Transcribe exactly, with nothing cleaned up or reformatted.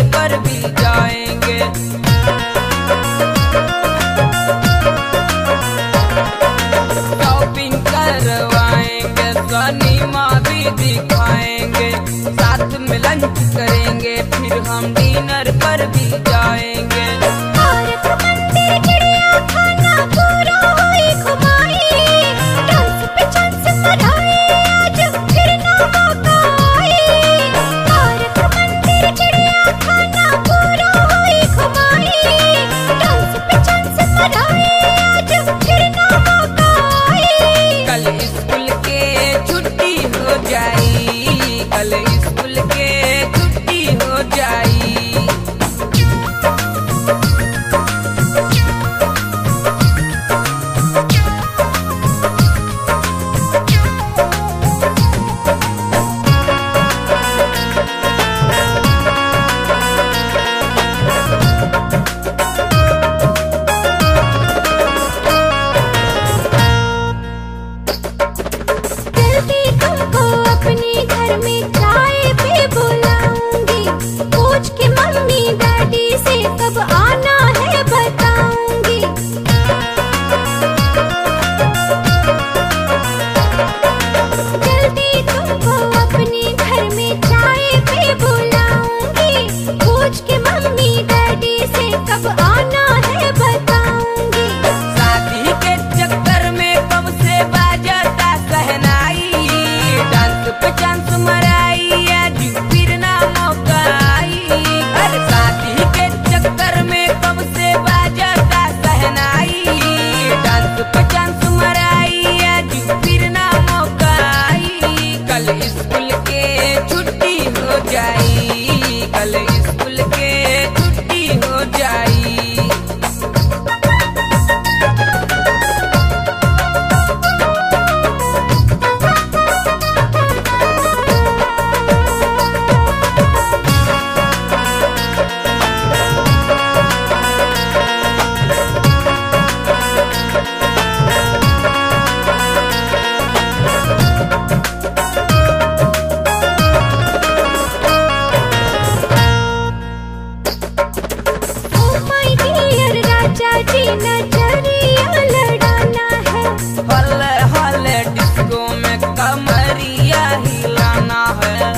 Dinner पर भी जाएंगे। शॉपिंग करवाएंगे, सिनेमा भी दिखाएंगे, साथ में लंच करेंगे, फिर हम डिनर पर भी जाएंगे। पार्क मंदिर चिड़िया खाना पूरा होई घुमाई, डांस पे चांस मनाए आज फिर ना मौका आए। पार्क मंदिर चिड़िया खाना पूरा होई घुमाई, डांस पे चांस मनाए आज फिर ना मौका आए। कल स्कूल के छुट्टी हो जाई, कल स्कूल के छुट्टी हो जाई। जल्दी तुमको अपने घर में चाय पे बुलाऊंगी, पूछ के मम्मी डैडी से कब आना है बताऊंगी। जल्दी तुमको अपने घर में चाय पे बुलाऊंगी, पूछ के मम्मी डैडी से कब आना है बताऊंगी। शादी के चक्कर में कब से बाजता सहनाई, डांस पे चांस मराई आज फिर ना मौका आई। हर शादी के चक्कर में कब से बाजता सहनाई, डांस पे चांस मराई आज फिर ना मौका आई। कल स्कूल के छुट्टी हो जाई, कल स्कूल के छुट्टी हो जाई। ओ माय डियर राजा जी नजरिया लड़ाना है, हल हल डिस्को में कमरिया हिलाना है।